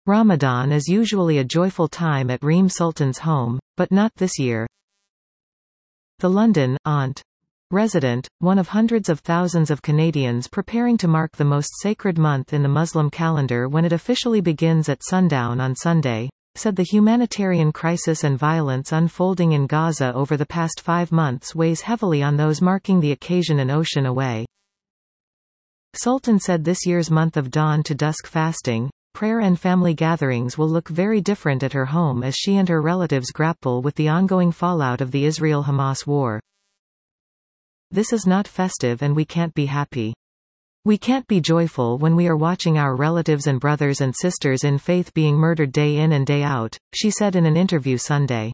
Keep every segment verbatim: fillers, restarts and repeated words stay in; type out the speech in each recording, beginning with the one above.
Ramadan is usually a joyful time at Reem Sultan's home, but not this year. The London Aunt resident, one of hundreds of thousands of Canadians preparing to mark the most sacred month in the Muslim calendar when it officially begins at sundown on Sunday, said the humanitarian crisis and violence unfolding in Gaza over the past five months weighs heavily on those marking the occasion an ocean away. Sultan said this year's month of dawn to dusk fasting, prayer and family gatherings will look very different at her home as she and her relatives grapple with the ongoing fallout of the Israel-Hamas war. This is not festive and we can't be happy. We can't be joyful when we are watching our relatives and brothers and sisters in faith being murdered day in and day out, she said in an interview Sunday.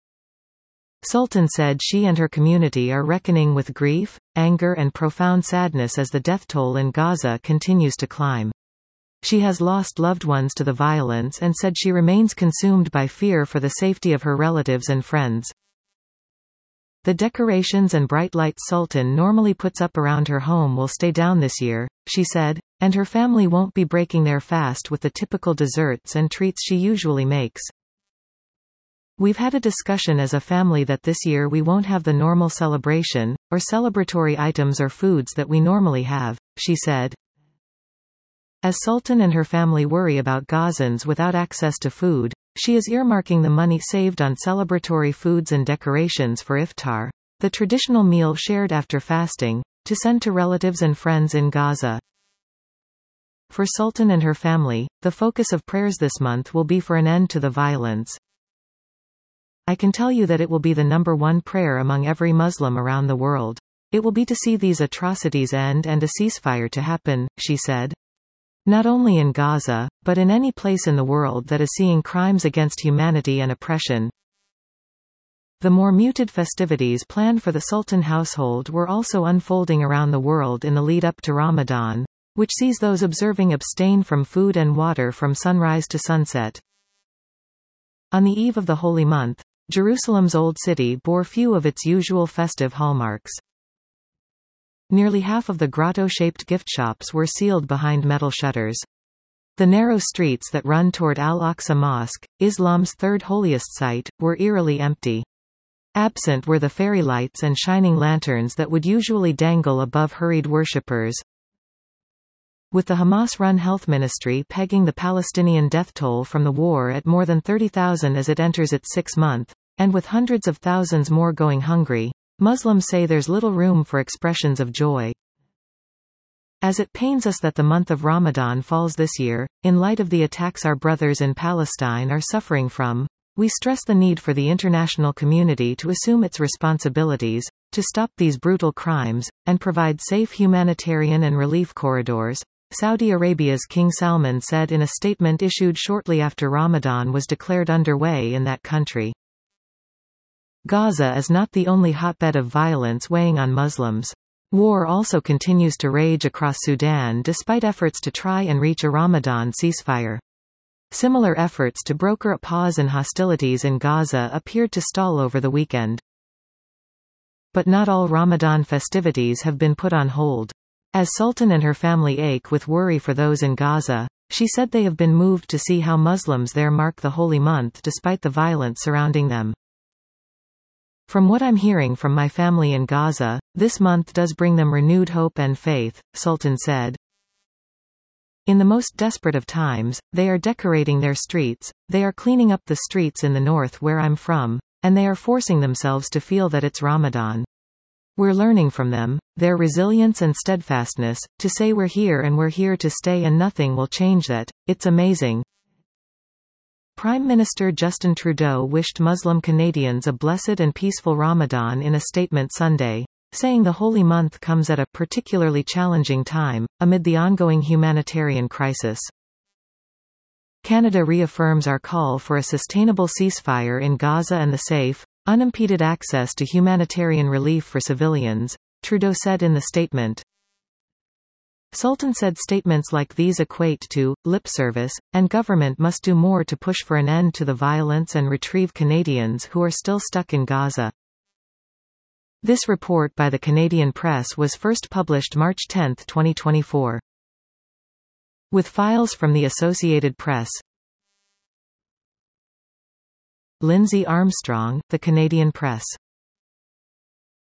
Sultan said she and her community are reckoning with grief, anger and profound sadness as the death toll in Gaza continues to climb. She has lost loved ones to the violence and said she remains consumed by fear for the safety of her relatives and friends. The decorations and bright lights Sultan normally puts up around her home will stay down this year, she said, and her family won't be breaking their fast with the typical desserts and treats she usually makes. We've had a discussion as a family that this year we won't have the normal celebration, or celebratory items or foods that we normally have, she said. As Sultan and her family worry about Gazans without access to food, she is earmarking the money saved on celebratory foods and decorations for iftar, the traditional meal shared after fasting, to send to relatives and friends in Gaza. For Sultan and her family, the focus of prayers this month will be for an end to the violence. I can tell you that it will be the number one prayer among every Muslim around the world. It will be to see these atrocities end and a ceasefire to happen, she said. Not only in Gaza, but in any place in the world that is seeing crimes against humanity and oppression. The more muted festivities planned for the Sultan household were also unfolding around the world in the lead-up to Ramadan, which sees those observing abstain from food and water from sunrise to sunset. On the eve of the holy month, Jerusalem's Old City bore few of its usual festive hallmarks. Nearly half of the grotto-shaped gift shops were sealed behind metal shutters. The narrow streets that run toward Al-Aqsa Mosque, Islam's third holiest site, were eerily empty. Absent were the fairy lights and shining lanterns that would usually dangle above hurried worshippers. With the Hamas-run health ministry pegging the Palestinian death toll from the war at more than thirty thousand as it enters its sixth month, and with hundreds of thousands more going hungry, Muslims say there's little room for expressions of joy. As it pains us that the month of Ramadan falls this year, in light of the attacks our brothers in Palestine are suffering from, we stress the need for the international community to assume its responsibilities, to stop these brutal crimes, and provide safe humanitarian and relief corridors, Saudi Arabia's King Salman said in a statement issued shortly after Ramadan was declared underway in that country. Gaza is not the only hotbed of violence weighing on Muslims. War also continues to rage across Sudan despite efforts to try and reach a Ramadan ceasefire. Similar efforts to broker a pause in hostilities in Gaza appeared to stall over the weekend. But not all Ramadan festivities have been put on hold. As Sultan and her family ache with worry for those in Gaza, she said they have been moved to see how Muslims there mark the holy month despite the violence surrounding them. From what I'm hearing from my family in Gaza, this month does bring them renewed hope and faith, Sultan said. In the most desperate of times, they are decorating their streets, they are cleaning up the streets in the north where I'm from, and they are forcing themselves to feel that it's Ramadan. We're learning from them, their resilience and steadfastness, to say we're here and we're here to stay and nothing will change that. It's amazing. Prime Minister Justin Trudeau wished Muslim Canadians a blessed and peaceful Ramadan in a statement Sunday, saying the holy month comes at a particularly challenging time, amid the ongoing humanitarian crisis. Canada reaffirms our call for a sustainable ceasefire in Gaza and the safe, unimpeded access to humanitarian relief for civilians, Trudeau said in the statement. Sultan said statements like these equate to lip service, and government must do more to push for an end to the violence and retrieve Canadians who are still stuck in Gaza. This report by the Canadian Press was first published March tenth twenty twenty-four. With files from the Associated Press. Lindsay Armstrong, The Canadian Press.